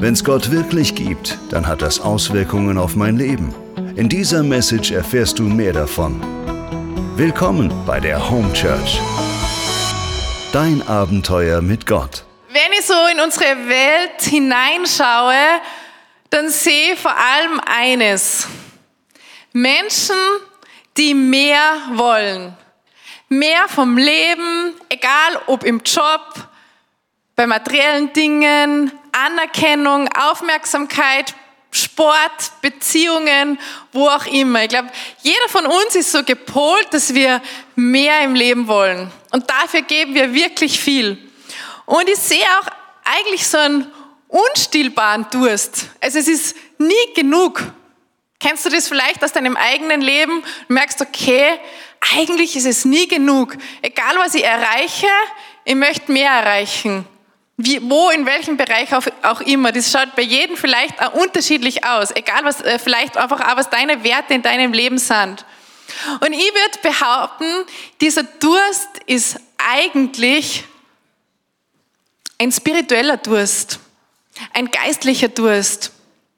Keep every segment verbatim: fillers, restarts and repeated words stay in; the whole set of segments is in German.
Wenn es Gott wirklich gibt, dann hat das Auswirkungen auf mein Leben. In dieser Message erfährst du mehr davon. Willkommen bei der Home Church. Dein Abenteuer mit Gott. Wenn ich so in unsere Welt hineinschaue, dann sehe ich vor allem eines. Menschen, die mehr wollen. Mehr vom Leben, egal ob im Job, bei materiellen Dingen, Anerkennung, Aufmerksamkeit, Sport, Beziehungen, wo auch immer. Ich glaube, jeder von uns ist so gepolt, dass wir mehr im Leben wollen. Und dafür geben wir wirklich viel. Und ich sehe auch eigentlich so einen unstillbaren Durst. Also es ist nie genug. Kennst du das vielleicht aus deinem eigenen Leben? Du merkst, okay, eigentlich ist es nie genug. Egal, was ich erreiche, ich möchte mehr erreichen. Wie, wo, in welchem Bereich auch, auch immer. Das schaut bei jedem vielleicht auch unterschiedlich aus. Egal, was, äh, vielleicht einfach auch, was deine Werte in deinem Leben sind. Und ich würde behaupten, dieser Durst ist eigentlich ein spiritueller Durst. Ein geistlicher Durst.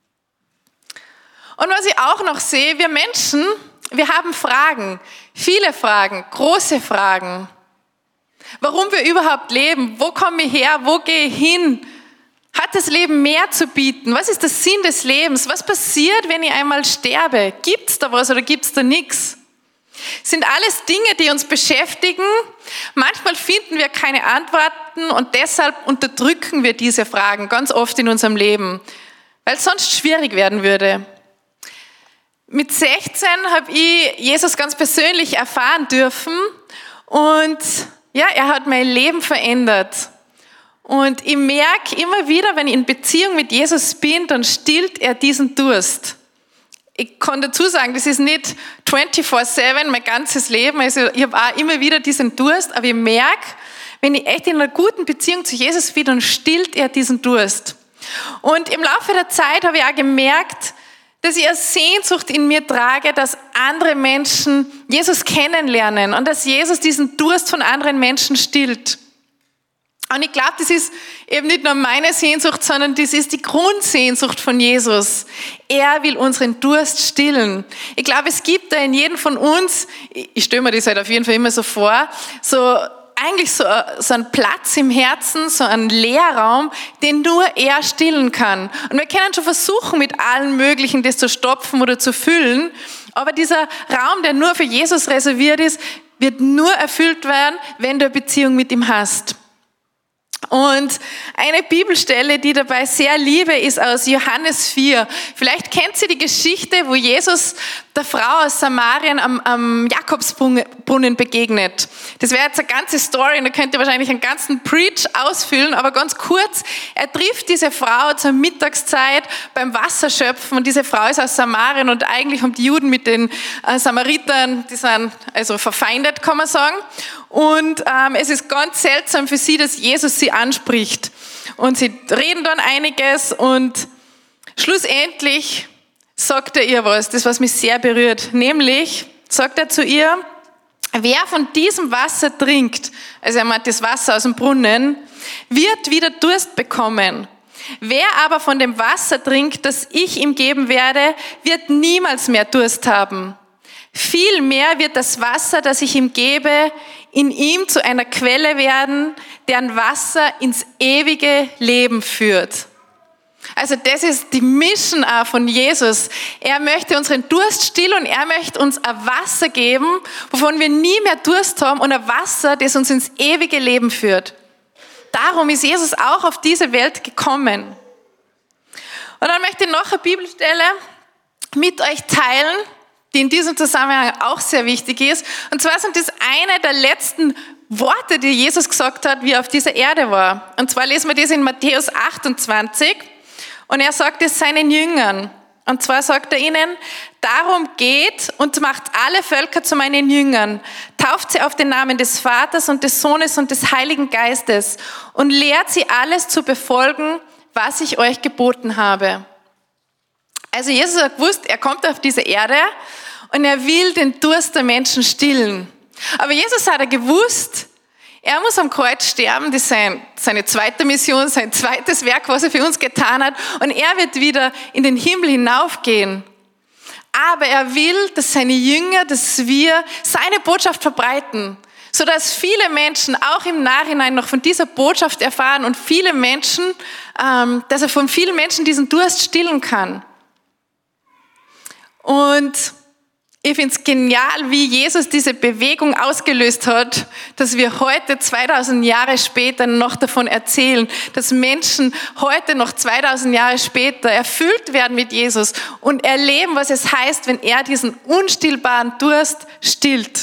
Und was ich auch noch sehe, wir Menschen, wir haben Fragen. Viele Fragen, große Fragen. Warum wir überhaupt leben? Wo komme ich her? Wo gehe ich hin? Hat das Leben mehr zu bieten? Was ist der Sinn des Lebens? Was passiert, wenn ich einmal sterbe? Gibt es da was oder gibt es da nichts? Sind alles Dinge, die uns beschäftigen. Manchmal finden wir keine Antworten und deshalb unterdrücken wir diese Fragen ganz oft in unserem Leben, weil es sonst schwierig werden würde. Mit sechzehn habe ich Jesus ganz persönlich erfahren dürfen und ja, er hat mein Leben verändert. Und ich merke immer wieder, wenn ich in Beziehung mit Jesus bin, dann stillt er diesen Durst. Ich kann dazu sagen, das ist nicht vierundzwanzig sieben mein ganzes Leben. Also ich habe auch immer wieder diesen Durst, aber ich merke, wenn ich echt in einer guten Beziehung zu Jesus bin, dann stillt er diesen Durst. Und im Laufe der Zeit habe ich auch gemerkt, dass ich eine Sehnsucht in mir trage, dass andere Menschen Jesus kennenlernen und dass Jesus diesen Durst von anderen Menschen stillt. Und ich glaube, das ist eben nicht nur meine Sehnsucht, sondern das ist die Grundsehnsucht von Jesus. Er will unseren Durst stillen. Ich glaube, es gibt da in jedem von uns, ich stelle mir das halt auf jeden Fall immer so vor, so eigentlich so, so einen Platz im Herzen, so einen Leerraum, den nur er stillen kann. Und wir können schon versuchen, mit allen Möglichen das zu stopfen oder zu füllen, aber dieser Raum, der nur für Jesus reserviert ist, wird nur erfüllt werden, wenn du eine Beziehung mit ihm hast. Und eine Bibelstelle, die dabei sehr liebe, ist aus Johannes vier. Vielleicht kennt ihr die Geschichte, wo Jesus der Frau aus Samarien am, am Jakobsbrunnen begegnet. Das wäre jetzt eine ganze Story und da könnt ihr wahrscheinlich einen ganzen Preach ausfüllen, aber ganz kurz, er trifft diese Frau zur Mittagszeit beim Wasserschöpfen und diese Frau ist aus Samarien und eigentlich haben die Juden mit den äh, Samaritern, die sind also verfeindet, kann man sagen. Und ähm, es ist ganz seltsam für sie, dass Jesus sie anspricht. Und sie reden dann einiges und schlussendlich sagt er ihr was, das was mich sehr berührt. Nämlich sagt er zu ihr, wer von diesem Wasser trinkt, also er meint das Wasser aus dem Brunnen, wird wieder Durst bekommen. Wer aber von dem Wasser trinkt, das ich ihm geben werde, wird niemals mehr Durst haben. Vielmehr wird das Wasser, das ich ihm gebe, in ihm zu einer Quelle werden, deren Wasser ins ewige Leben führt. Also das ist die Mission auch von Jesus. Er möchte unseren Durst stillen und er möchte uns ein Wasser geben, wovon wir nie mehr Durst haben und ein Wasser, das uns ins ewige Leben führt. Darum ist Jesus auch auf diese Welt gekommen. Und dann möchte ich noch eine Bibelstelle mit euch teilen, die in diesem Zusammenhang auch sehr wichtig ist. Und zwar sind das eine der letzten Worte, die Jesus gesagt hat, wie er auf dieser Erde war. Und zwar lesen wir das in Matthäus achtundzwanzig. Und er sagt es seinen Jüngern. Und zwar sagt er ihnen, darum geht und macht alle Völker zu meinen Jüngern. Tauft sie auf den Namen des Vaters und des Sohnes und des Heiligen Geistes und lehrt sie alles zu befolgen, was ich euch geboten habe. Also Jesus hat gewusst, er kommt auf diese Erde und er will den Durst der Menschen stillen. Aber Jesus hat er gewusst, Er muss am Kreuz sterben, das ist sein, seine zweite Mission, sein zweites Werk, was er für uns getan hat. Und er wird wieder in den Himmel hinaufgehen. Aber er will, dass seine Jünger, dass wir seine Botschaft verbreiten, sodass viele Menschen auch im Nachhinein noch von dieser Botschaft erfahren und viele Menschen, ähm, dass er von vielen Menschen diesen Durst stillen kann. Und ich finde es genial, wie Jesus diese Bewegung ausgelöst hat, dass wir heute zweitausend Jahre später noch davon erzählen, dass Menschen heute noch zweitausend Jahre später erfüllt werden mit Jesus und erleben, was es heißt, wenn er diesen unstillbaren Durst stillt.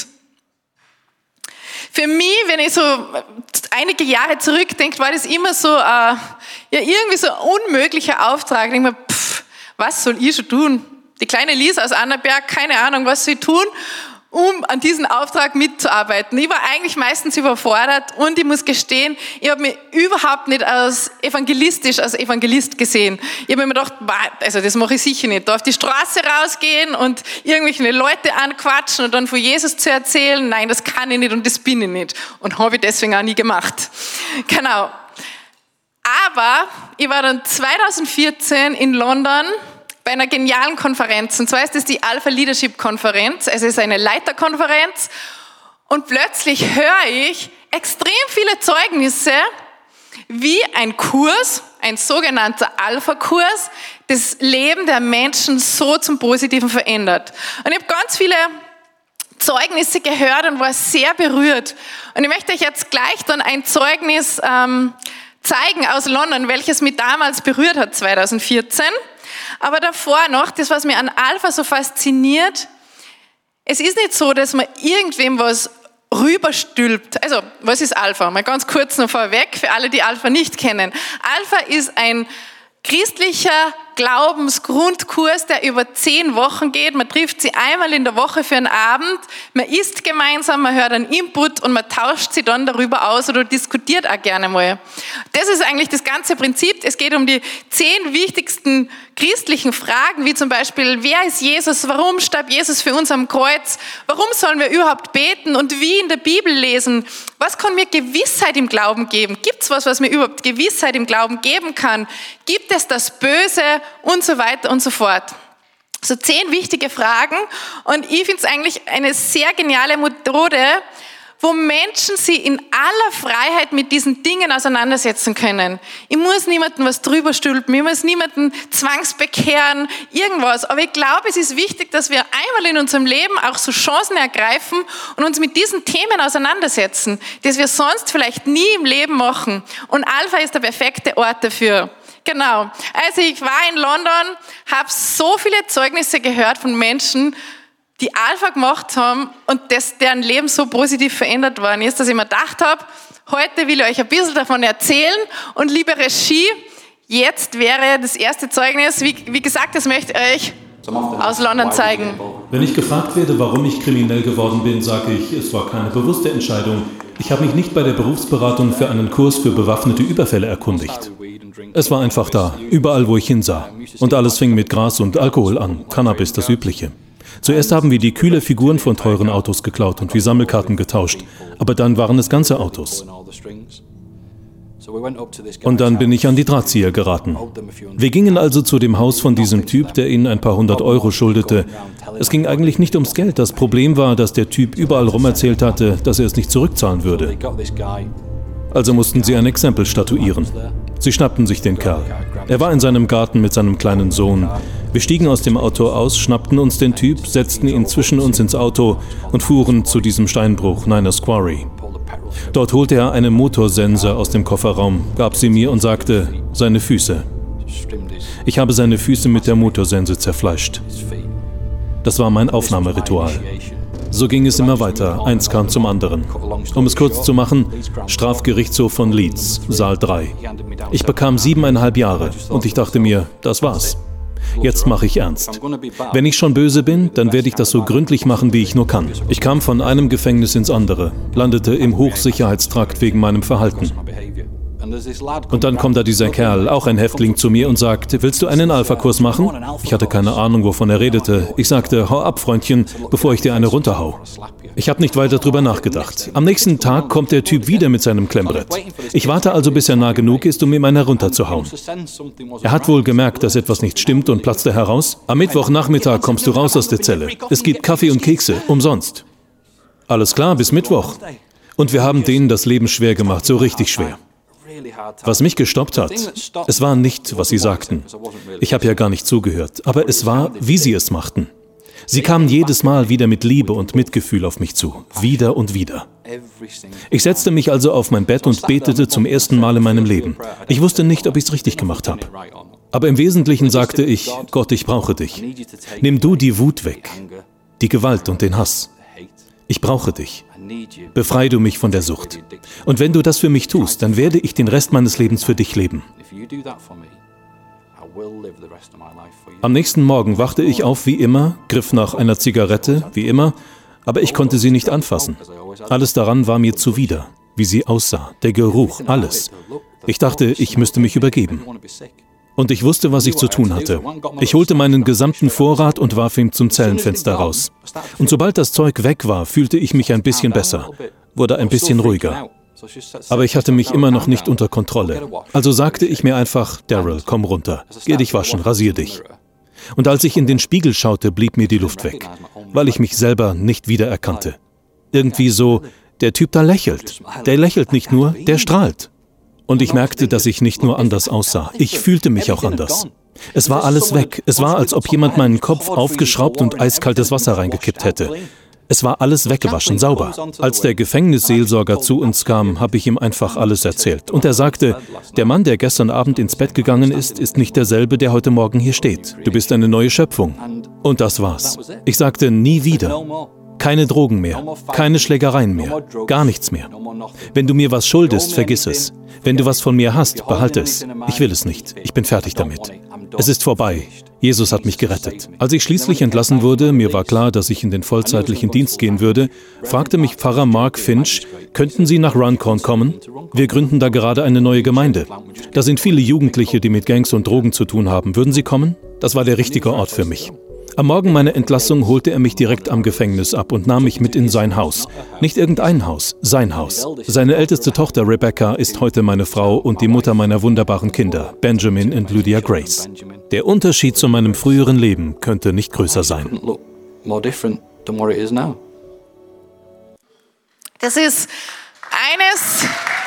Für mich, wenn ich so einige Jahre zurückdenke, war das immer so, äh, ja, irgendwie so ein unmöglicher Auftrag. Ich denke mir, pff, was soll ich schon tun? Die kleine Lisa aus Annaberg, keine Ahnung, was soll ich tun, um an diesen Auftrag mitzuarbeiten. Ich war eigentlich meistens überfordert und ich muss gestehen, ich habe mich überhaupt nicht als evangelistisch, als Evangelist gesehen. Ich habe mir gedacht, also das mache ich sicher nicht. Da auf die Straße rausgehen und irgendwelche Leute anquatschen und dann von Jesus zu erzählen, nein, das kann ich nicht und das bin ich nicht. Und habe ich deswegen auch nie gemacht. Genau. Aber ich war dann zweitausendvierzehn in London bei einer genialen Konferenz, und zwar ist es die Alpha Leadership Konferenz, es ist eine Leiterkonferenz und plötzlich höre ich extrem viele Zeugnisse, wie ein Kurs, ein sogenannter Alpha-Kurs, das Leben der Menschen so zum Positiven verändert. Und ich habe ganz viele Zeugnisse gehört und war sehr berührt. Und ich möchte euch jetzt gleich dann ein Zeugnis ähm, zeigen aus London, welches mich damals berührt hat, zweitausendvierzehn. Aber davor noch, das, was mir an Alpha so fasziniert, es ist nicht so, dass man irgendwem was rüberstülpt. Also, was ist Alpha? Mal ganz kurz noch vorweg, für alle, die Alpha nicht kennen. Alpha ist ein christlicher Glaubensgrundkurs, der über zehn Wochen geht. Man trifft sie einmal in der Woche für einen Abend, man isst gemeinsam, man hört einen Input und man tauscht sie dann darüber aus oder diskutiert auch gerne mal. Das ist eigentlich das ganze Prinzip. Es geht um die zehn wichtigsten christlichen Fragen, wie zum Beispiel, wer ist Jesus, warum starb Jesus für uns am Kreuz, warum sollen wir überhaupt beten und wie in der Bibel lesen, was kann mir Gewissheit im Glauben geben, gibt es was, was mir überhaupt Gewissheit im Glauben geben kann, gibt es das Böse und so weiter und so fort. So zehn wichtige Fragen und ich finde es eigentlich eine sehr geniale Methode, wo Menschen sie in aller Freiheit mit diesen Dingen auseinandersetzen können. Ich muss niemandem was drüber stülpen, ich muss niemanden zwangsbekehren, irgendwas. Aber ich glaube, es ist wichtig, dass wir einmal in unserem Leben auch so Chancen ergreifen und uns mit diesen Themen auseinandersetzen, das wir sonst vielleicht nie im Leben machen. Und Alpha ist der perfekte Ort dafür. Genau. Also ich war in London, habe so viele Zeugnisse gehört von Menschen, die Alpha gemacht haben und das, deren Leben so positiv verändert worden ist, dass ich mir gedacht habe, heute will ich euch ein bisschen davon erzählen und liebe Regie, jetzt wäre das erste Zeugnis, wie, wie gesagt, das möchte ich euch aus London zeigen. Wenn ich gefragt werde, warum ich kriminell geworden bin, sage ich, es war keine bewusste Entscheidung. Ich habe mich nicht bei der Berufsberatung für einen Kurs für bewaffnete Überfälle erkundigt. Es war einfach da, überall wo ich hinsah. Und alles fing mit Gras und Alkohol an, Cannabis, das Übliche. Zuerst haben wir die kühle Figuren von teuren Autos geklaut und wie Sammelkarten getauscht, aber dann waren es ganze Autos. Und dann bin ich an die Drahtzieher geraten. Wir gingen also zu dem Haus von diesem Typ, der ihnen ein paar hundert Euro schuldete. Es ging eigentlich nicht ums Geld, das Problem war, dass der Typ überall rum erzählt hatte, dass er es nicht zurückzahlen würde. Also mussten sie ein Exempel statuieren. Sie schnappten sich den Kerl. Er war in seinem Garten mit seinem kleinen Sohn. Wir stiegen aus dem Auto aus, schnappten uns den Typ, setzten ihn zwischen uns ins Auto und fuhren zu diesem Steinbruch, Niners Quarry. Dort holte er eine Motorsense aus dem Kofferraum, gab sie mir und sagte, seine Füße. Ich habe seine Füße mit der Motorsense zerfleischt. Das war mein Aufnahmeritual. So ging es immer weiter, eins kam zum anderen. Um es kurz zu machen, Strafgerichtshof von Leeds, Saal drei. Ich bekam siebeneinhalb Jahre und ich dachte mir, das war's. Jetzt mache ich ernst. Wenn ich schon böse bin, dann werde ich das so gründlich machen, wie ich nur kann. Ich kam von einem Gefängnis ins andere, landete im Hochsicherheitstrakt wegen meinem Verhalten. Und dann kommt da dieser Kerl, auch ein Häftling, zu mir und sagt, willst du einen Alpha-Kurs machen? Ich hatte keine Ahnung, wovon er redete. Ich sagte, hau ab, Freundchen, bevor ich dir eine runterhau. Ich habe nicht weiter drüber nachgedacht. Am nächsten Tag kommt der Typ wieder mit seinem Klemmbrett. Ich warte also, bis er nah genug ist, um ihm einen herunterzuhauen. Er hat wohl gemerkt, dass etwas nicht stimmt und platzte heraus. Am Mittwochnachmittag kommst du raus aus der Zelle. Es gibt Kaffee und Kekse, umsonst. Alles klar, bis Mittwoch. Und wir haben denen das Leben schwer gemacht, so richtig schwer. Was mich gestoppt hat, es war nicht, was sie sagten. Ich habe ja gar nicht zugehört, aber es war, wie sie es machten. Sie kamen jedes Mal wieder mit Liebe und Mitgefühl auf mich zu, wieder und wieder. Ich setzte mich also auf mein Bett und betete zum ersten Mal in meinem Leben. Ich wusste nicht, ob ich es richtig gemacht habe. Aber im Wesentlichen sagte ich, Gott, ich brauche dich. Nimm du die Wut weg, die Gewalt und den Hass. Ich brauche dich. Befreie du mich von der Sucht. Und wenn du das für mich tust, dann werde ich den Rest meines Lebens für dich leben. Am nächsten Morgen wachte ich auf wie immer, griff nach einer Zigarette, wie immer, aber ich konnte sie nicht anfassen. Alles daran war mir zuwider, wie sie aussah, der Geruch, alles. Ich dachte, ich müsste mich übergeben. Und ich wusste, was ich zu tun hatte. Ich holte meinen gesamten Vorrat und warf ihn zum Zellenfenster raus. Und sobald das Zeug weg war, fühlte ich mich ein bisschen besser, wurde ein bisschen ruhiger. Aber ich hatte mich immer noch nicht unter Kontrolle. Also sagte ich mir einfach, Daryl, komm runter, geh dich waschen, rasier dich. Und als ich in den Spiegel schaute, blieb mir die Luft weg, weil ich mich selber nicht wiedererkannte. Irgendwie so, der Typ da lächelt. Der lächelt nicht nur, der strahlt. Und ich merkte, dass ich nicht nur anders aussah, ich fühlte mich auch anders. Es war alles weg. Es war, als ob jemand meinen Kopf aufgeschraubt und eiskaltes Wasser reingekippt hätte. Es war alles weggewaschen, sauber. Als der Gefängnisseelsorger zu uns kam, habe ich ihm einfach alles erzählt. Und er sagte, der Mann, der gestern Abend ins Bett gegangen ist, ist nicht derselbe, der heute Morgen hier steht. Du bist eine neue Schöpfung. Und das war's. Ich sagte, nie wieder. Keine Drogen mehr, keine Schlägereien mehr, gar nichts mehr. Wenn du mir was schuldest, vergiss es. Wenn du was von mir hast, behalte es. Ich will es nicht. Ich bin fertig damit. Es ist vorbei. Jesus hat mich gerettet. Als ich schließlich entlassen wurde, mir war klar, dass ich in den vollzeitlichen Dienst gehen würde, fragte mich Pfarrer Mark Finch, könnten Sie nach Runcorn kommen? Wir gründen da gerade eine neue Gemeinde. Da sind viele Jugendliche, die mit Gangs und Drogen zu tun haben. Würden Sie kommen? Das war der richtige Ort für mich. Am Morgen meiner Entlassung holte er mich direkt am Gefängnis ab und nahm mich mit in sein Haus. Nicht irgendein Haus, sein Haus. Seine älteste Tochter Rebecca ist heute meine Frau und die Mutter meiner wunderbaren Kinder, Benjamin und Lydia Grace. Der Unterschied zu meinem früheren Leben könnte nicht größer sein. Das ist eines...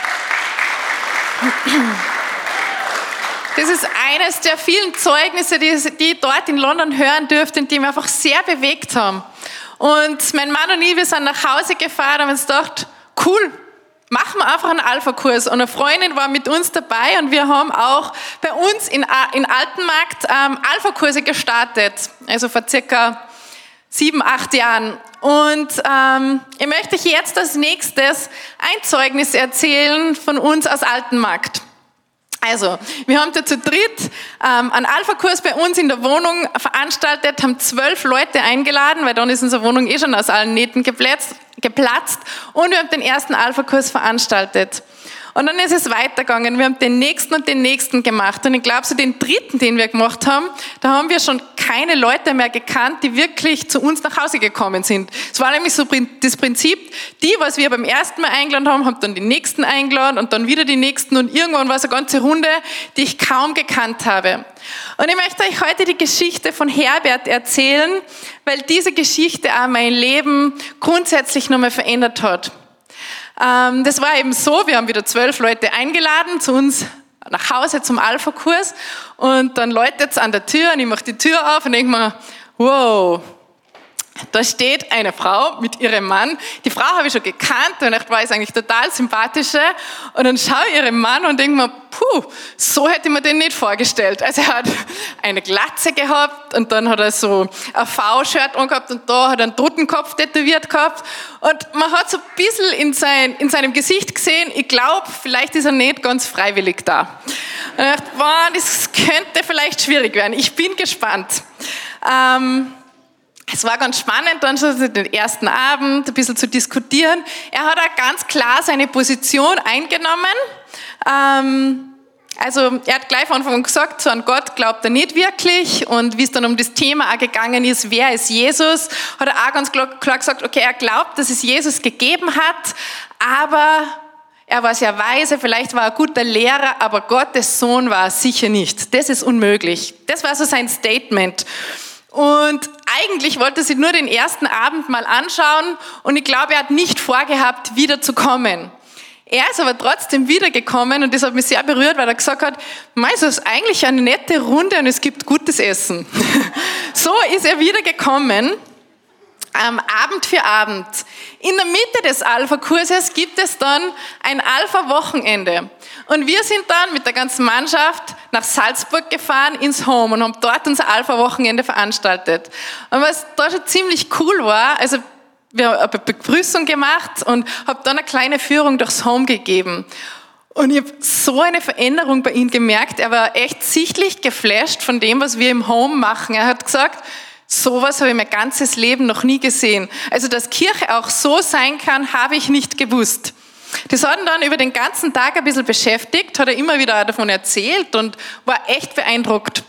Das ist eines der vielen Zeugnisse, die, die ich dort in London hören durfte und die mich einfach sehr bewegt haben. Und mein Mann und ich, wir sind nach Hause gefahren und haben uns gedacht, cool, machen wir einfach einen Alpha-Kurs. Und eine Freundin war mit uns dabei und wir haben auch bei uns in, in Altenmarkt ähm, Alpha-Kurse gestartet, also vor circa sieben, acht Jahren. Und ähm, ich möchte euch jetzt als nächstes ein Zeugnis erzählen von uns aus Altenmarkt. Also, wir haben da zu dritt ähm, einen Alpha-Kurs bei uns in der Wohnung veranstaltet, haben zwölf Leute eingeladen, weil dann ist unsere Wohnung eh schon aus allen Nähten geplatzt, geplatzt und wir haben den ersten Alpha-Kurs veranstaltet. Und dann ist es weitergegangen. Wir haben den nächsten und den nächsten gemacht. Und ich glaube, so den dritten, den wir gemacht haben, da haben wir schon keine Leute mehr gekannt, die wirklich zu uns nach Hause gekommen sind. Es war nämlich so das Prinzip, die, was wir beim ersten Mal eingeladen haben, haben dann die nächsten eingeladen und dann wieder die nächsten und irgendwann war es eine ganze Runde, die ich kaum gekannt habe. Und ich möchte euch heute die Geschichte von Herbert erzählen, weil diese Geschichte auch mein Leben grundsätzlich nochmal verändert hat. Das war eben so, wir haben wieder zwölf Leute eingeladen zu uns nach Hause zum Alpha-Kurs und dann läutet es an der Tür und ich mache die Tür auf und denke mir, wow, da steht eine Frau mit ihrem Mann. Die Frau habe ich schon gekannt und ich war jetzt eigentlich total sympathische und dann schaue ich ihren Mann und denke mir, puh, so hätte ich mir den nicht vorgestellt. Also er hat eine Glatze gehabt und dann hat er so ein V-Shirt angehabt und da hat er einen Totenkopf tätowiert gehabt und man hat so ein bisschen in, sein, in seinem Gesicht gesehen, ich glaube, vielleicht ist er nicht ganz freiwillig da. Und ich dachte, wow, das könnte vielleicht schwierig werden. Ich bin gespannt. Ähm, Es war ganz spannend, dann schon den ersten Abend ein bisschen zu diskutieren. Er hat auch ganz klar seine Position eingenommen. Ähm, Also er hat gleich von Anfang an gesagt, so an Gott glaubt er nicht wirklich. Und wie es dann um das Thema auch gegangen ist, wer ist Jesus, hat er auch ganz klar, klar gesagt, okay, er glaubt, dass es Jesus gegeben hat, aber er war sehr weise, vielleicht war er ein guter Lehrer, aber Gottes Sohn war er sicher nicht. Das ist unmöglich. Das war so sein Statement. Und eigentlich wollte er sich nur den ersten Abend mal anschauen und ich glaube, er hat nicht vorgehabt, wieder zu kommen. Er ist aber trotzdem wiedergekommen und das hat mich sehr berührt, weil er gesagt hat, es ist eigentlich eine nette Runde und es gibt gutes Essen. So ist er wiedergekommen. Ähm, Abend für Abend. In der Mitte des Alpha-Kurses gibt es dann ein Alpha-Wochenende. Und wir sind dann mit der ganzen Mannschaft nach Salzburg gefahren ins Home und haben dort unser Alpha-Wochenende veranstaltet. Und was da schon ziemlich cool war, also wir haben eine Begrüßung gemacht und habe dann eine kleine Führung durchs Home gegeben. Und ich habe so eine Veränderung bei ihm gemerkt. Er war echt sichtlich geflasht von dem, was wir im Home machen. Er hat gesagt, sowas habe ich mein ganzes Leben noch nie gesehen. Also, dass Kirche auch so sein kann, habe ich nicht gewusst. Das hat ihn dann über den ganzen Tag ein bisschen beschäftigt, hat er immer wieder davon erzählt und war echt beeindruckt.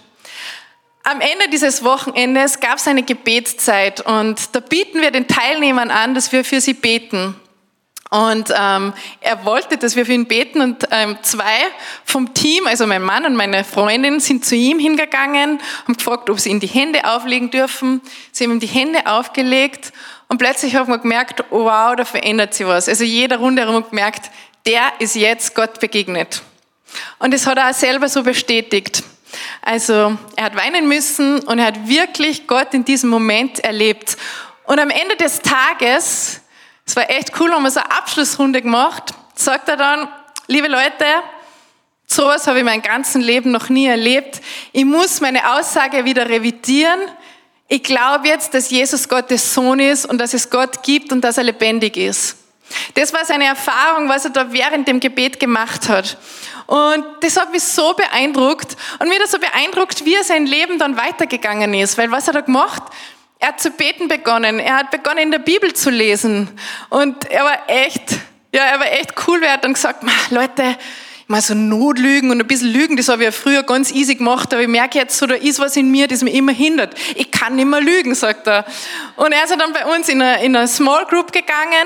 Am Ende dieses Wochenendes gab es eine Gebetszeit und da bieten wir den Teilnehmern an, dass wir für sie beten. Und ähm, er wollte, dass wir für ihn beten und ähm, zwei vom Team, also mein Mann und meine Freundin, sind zu ihm hingegangen, haben gefragt, ob sie ihm die Hände auflegen dürfen. Sie haben ihm die Hände aufgelegt und plötzlich haben wir gemerkt, oh wow, da verändert sich was. Also jeder rundherum hat gemerkt, der ist jetzt Gott begegnet. Und das hat er auch selber so bestätigt. Also er hat weinen müssen und er hat wirklich Gott in diesem Moment erlebt. Und am Ende des Tages, es war echt cool, haben wir so eine Abschlussrunde gemacht, sagt er dann, liebe Leute, sowas habe ich mein ganzes Leben noch nie erlebt. Ich muss meine Aussage wieder revidieren. Ich glaube jetzt, dass Jesus Gottes Sohn ist und dass es Gott gibt und dass er lebendig ist. Das war seine Erfahrung, was er da während dem Gebet gemacht hat. Und das hat mich so beeindruckt. Und mich hat so beeindruckt, wie er sein Leben dann weitergegangen ist. Weil was hat er gemacht? Er hat zu beten begonnen. Er hat begonnen, in der Bibel zu lesen. Und er war echt, ja, er war echt cool. Er hat dann gesagt, Leute, mal so Notlügen und ein bisschen Lügen, das habe ich ja früher ganz easy gemacht, aber ich merke jetzt so, da ist was in mir, das mich immer hindert. Ich kann nicht mehr lügen, sagt er. Und er ist dann bei uns in eine, in eine Small Group gegangen.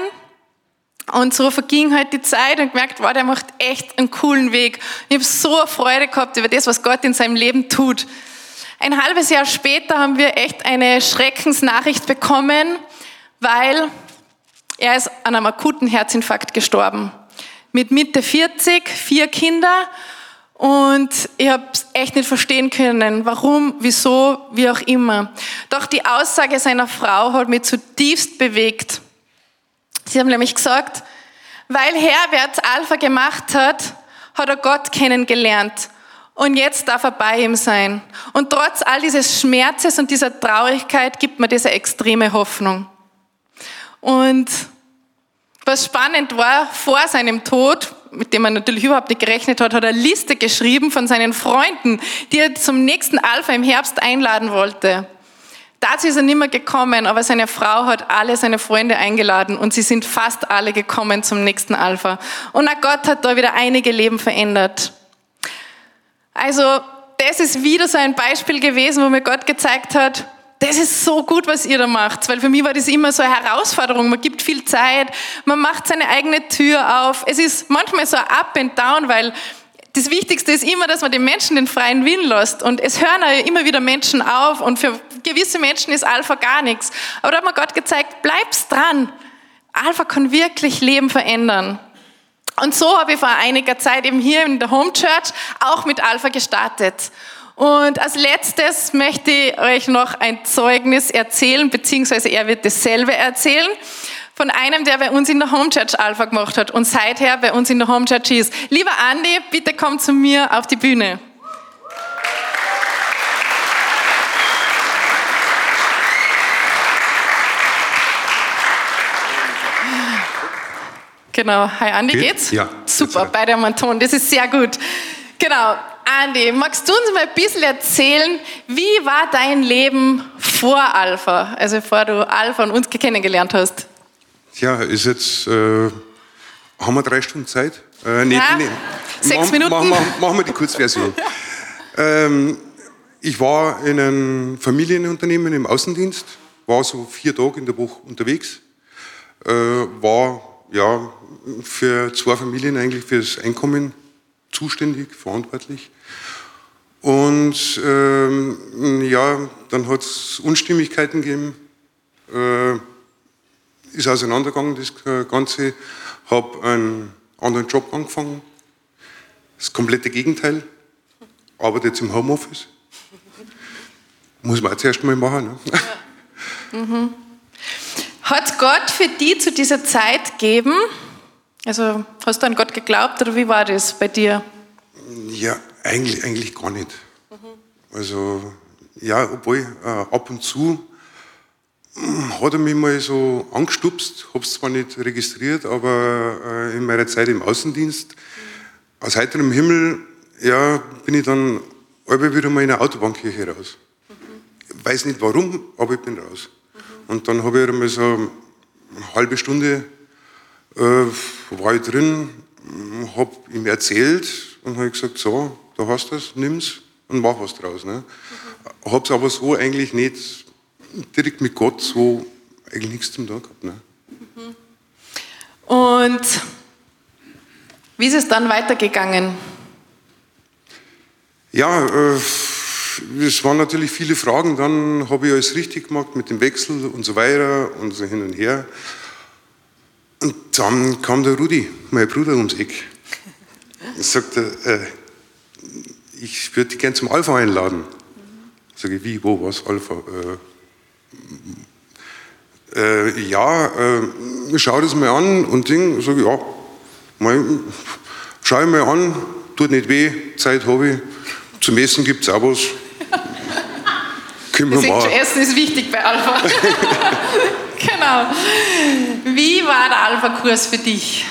Und so verging halt die Zeit und gemerkt, wow, der macht echt einen coolen Weg. Ich habe so eine Freude gehabt über das, was Gott in seinem Leben tut. Ein halbes Jahr später haben wir echt eine Schreckensnachricht bekommen, weil er ist an einem akuten Herzinfarkt gestorben. Mit Mitte vierzig, vier Kinder. Und ich habe es echt nicht verstehen können, warum, wieso, wie auch immer. Doch die Aussage seiner Frau hat mich zutiefst bewegt. Sie haben nämlich gesagt, weil Herbert Alpha gemacht hat, hat er Gott kennengelernt. Und jetzt darf er bei ihm sein. Und trotz all dieses Schmerzes und dieser Traurigkeit gibt mir diese extreme Hoffnung. Und was spannend war, vor seinem Tod, mit dem er natürlich überhaupt nicht gerechnet hat, hat er eine Liste geschrieben von seinen Freunden, die er zum nächsten Alpha im Herbst einladen wollte. Dazu ist er nicht mehr gekommen, aber seine Frau hat alle seine Freunde eingeladen und sie sind fast alle gekommen zum nächsten Alpha. Und auch Gott hat da wieder einige Leben verändert. Also das ist wieder so ein Beispiel gewesen, wo mir Gott gezeigt hat, das ist so gut, was ihr da macht. Weil für mich war das immer so eine Herausforderung. Man gibt viel Zeit, man macht seine eigene Tür auf. Es ist manchmal so ein Up and Down, weil das Wichtigste ist immer, dass man den Menschen den freien Willen lässt. Und es hören ja immer wieder Menschen auf und für gewisse Menschen ist Alpha gar nichts. Aber da hat mir Gott gezeigt, bleib's dran. Alpha kann wirklich Leben verändern. Und so habe ich vor einiger Zeit eben hier in der Home Church auch mit Alpha gestartet. Und als letztes möchte ich euch noch ein Zeugnis erzählen, beziehungsweise er wird dasselbe erzählen, von einem, der bei uns in der Home Church Alpha gemacht hat und seither bei uns in der Home Church ist. Lieber Andi, bitte komm zu mir auf die Bühne. Genau. Hi Andi, Geht? geht's? Ja. Super, beide haben einen Ton, das ist sehr gut. Genau. Andi, magst du uns mal ein bisschen erzählen, wie war dein Leben vor Alpha, also bevor du Alpha und uns kennengelernt hast? Ja, ist jetzt, äh, haben wir drei Stunden Zeit? Äh, nicht, ja, nicht. sechs mach, Minuten. Machen mach, mach wir die Kurzversion. ähm, ich war in einem Familienunternehmen im Außendienst, war so vier Tage in der Woche unterwegs, äh, war ja für zwei Familien eigentlich fürs Einkommen zuständig, verantwortlich. Und ähm, ja, dann hat es Unstimmigkeiten gegeben, äh, ist auseinandergegangen das Ganze, habe einen anderen Job angefangen, das komplette Gegenteil, arbeite jetzt im Homeoffice. Muss man auch zuerst mal machen. Ne? Ja. Mhm. Hat Gott für dich zu dieser Zeit gegeben? Also hast du an Gott geglaubt oder wie war das bei dir? Ja, eigentlich, eigentlich gar nicht. Mhm. Also, ja, obwohl äh, ab und zu mh, hat er mich mal so angestupst, habe es zwar nicht registriert, aber äh, in meiner Zeit im Außendienst, mhm. aus heiterem Himmel, ja, bin ich dann alle wieder mal in eine Autobahnkirche raus. Mhm. Weiß nicht warum, aber ich bin raus. Mhm. Und dann habe ich einmal so eine halbe Stunde äh, war ich drin, habe ihm erzählt und habe gesagt, so, da hast du es, nimm's und mach was draus. Ne? Mhm. Habe es aber so eigentlich nicht direkt mit Gott so eigentlich nichts zum tun gehabt. Ne? Mhm. Und wie ist es dann weitergegangen? Ja, äh, es waren natürlich viele Fragen. Dann habe ich alles richtig gemacht mit dem Wechsel und so weiter und so hin und her. Und dann kam der Rudi, mein Bruder, ums Eck. Er sagte, äh, ich würde dich gerne zum Alpha einladen. Mhm. Sag ich, wie, wo, was, Alpha? Äh, äh, ja, äh, schau das mal an und Ding. Sag ich, ja, mein, schau ich mal an, tut nicht weh, Zeit habe ich. Zum Essen gibt es auch was. Können wir machen. Essen ist wichtig bei Alpha. Genau. Wie war der Alpha-Kurs für dich?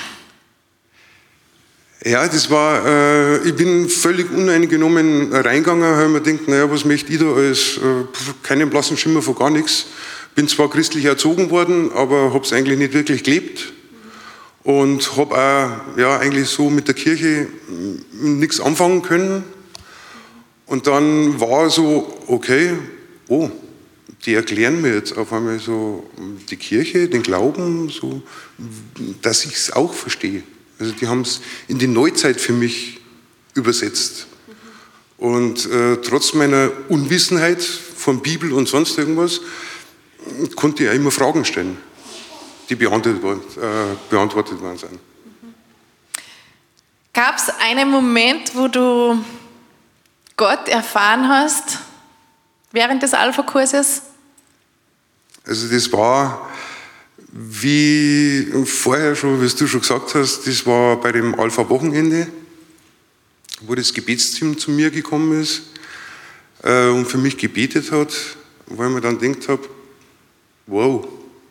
Ja, das war, äh, ich bin völlig uneingenommen reingegangen, habe mir gedacht, naja, was möchte ich da als, äh, keinen blassen Schimmer von gar nichts. Bin zwar christlich erzogen worden, aber habe es eigentlich nicht wirklich gelebt. Und habe auch, ja, eigentlich so mit der Kirche nichts anfangen können. Und dann war so, okay, oh, die erklären mir jetzt auf einmal so die Kirche, den Glauben, so, dass ich es auch verstehe. Also die haben es in die Neuzeit für mich übersetzt. Mhm. Und äh, trotz meiner Unwissenheit von Bibel und sonst irgendwas, konnte ich auch immer Fragen stellen, die beantwortet worden, äh, beantwortet worden sind. Mhm. Gab es einen Moment, wo du Gott erfahren hast, während des Alpha-Kurses? Also das war, wie vorher schon, wie du schon gesagt hast, das war bei dem Alpha-Wochenende, wo das Gebetsteam zu mir gekommen ist äh, und für mich gebetet hat, wo ich mir dann gedacht habe, wow,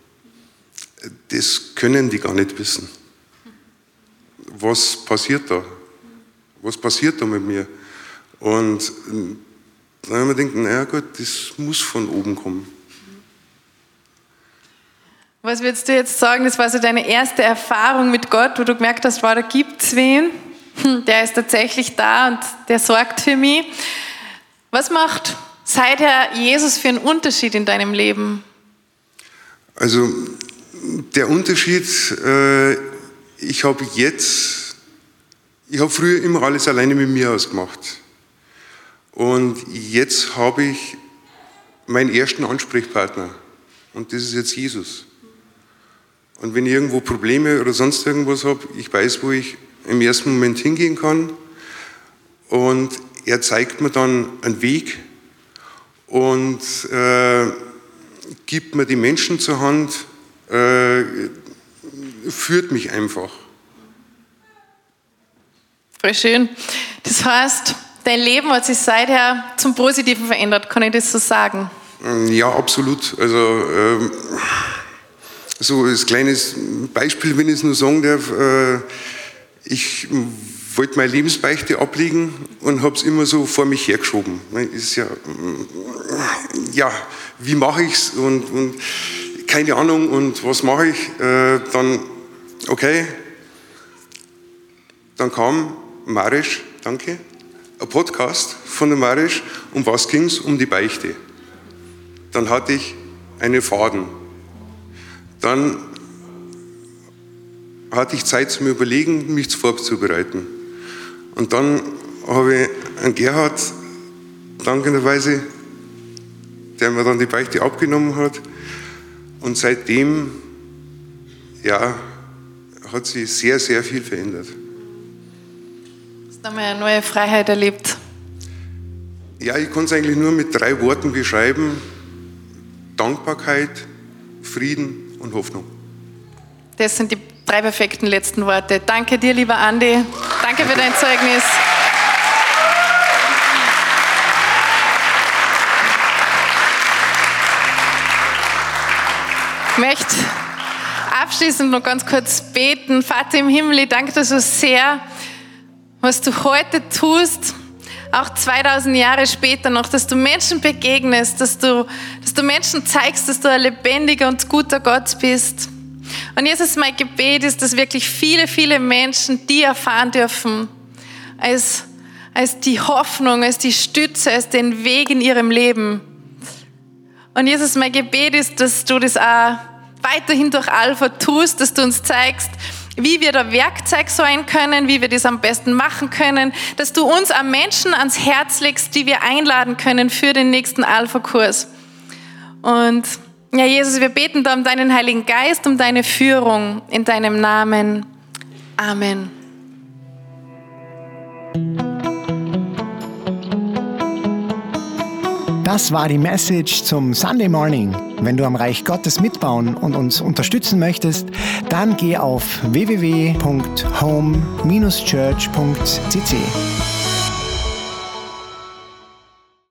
das können die gar nicht wissen. Was passiert da? Was passiert da mit mir? Und dann habe ich mir gedacht, naja gut, das muss von oben kommen. Was würdest du jetzt sagen, das war so deine erste Erfahrung mit Gott, wo du gemerkt hast, wow, da gibt es wen, der ist tatsächlich da und der sorgt für mich. Was macht seither Jesus für einen Unterschied in deinem Leben? Also der Unterschied, äh, ich habe jetzt, ich habe früher immer alles alleine mit mir ausgemacht. Und jetzt habe ich meinen ersten Ansprechpartner und das ist jetzt Jesus. Und wenn ich irgendwo Probleme oder sonst irgendwas habe, ich weiß, wo ich im ersten Moment hingehen kann und er zeigt mir dann einen Weg und äh, gibt mir die Menschen zur Hand, äh, führt mich einfach. Voll schön. Das heißt, dein Leben hat sich seither zum Positiven verändert, kann ich das so sagen? Ja, absolut. Also ähm, so als kleines Beispiel, wenn ich es nur sagen darf, äh, ich wollte meine Lebensbeichte ablegen und habe es immer so vor mich hergeschoben. Ist ja, ja, wie mache ich es und, und keine Ahnung und was mache ich? Äh, dann, okay, dann kam Marisch, danke, ein Podcast von der Marisch. Um was ging es? Um die Beichte. Dann hatte ich einen Faden. Dann hatte ich Zeit zum Überlegen, mich vorzubereiten. Und dann habe ich einen Gerhard, dankenderweise, der mir dann die Beichte abgenommen hat. Und seitdem, ja, hat sich sehr, sehr viel verändert. Du hast einmal eine neue Freiheit erlebt. Ja, ich kann es eigentlich nur mit drei Worten beschreiben. Dankbarkeit, Frieden und Hoffnung. Das sind die drei perfekten letzten Worte. Danke dir, lieber Andi. Danke für dein Zeugnis. Ich möchte abschließend noch ganz kurz beten. Vater im Himmel, ich danke dir so sehr, was du heute tust, auch zweitausend Jahre später noch, dass du Menschen begegnest, dass du, dass du Menschen zeigst, dass du ein lebendiger und guter Gott bist. Und Jesus, mein Gebet ist, dass wirklich viele, viele Menschen die erfahren dürfen, als, als die Hoffnung, als die Stütze, als den Weg in ihrem Leben. Und Jesus, mein Gebet ist, dass du das auch weiterhin durch Alpha tust, dass du uns zeigst, wie wir da Werkzeug sein können, wie wir das am besten machen können, dass du uns an Menschen ans Herz legst, die wir einladen können für den nächsten Alpha-Kurs. Und ja, Jesus, wir beten da um deinen Heiligen Geist, um deine Führung in deinem Namen. Amen. Das war die Message zum Sunday Morning. Wenn du am Reich Gottes mitbauen und uns unterstützen möchtest, dann geh auf w w w punkt home Bindestrich church punkt c c.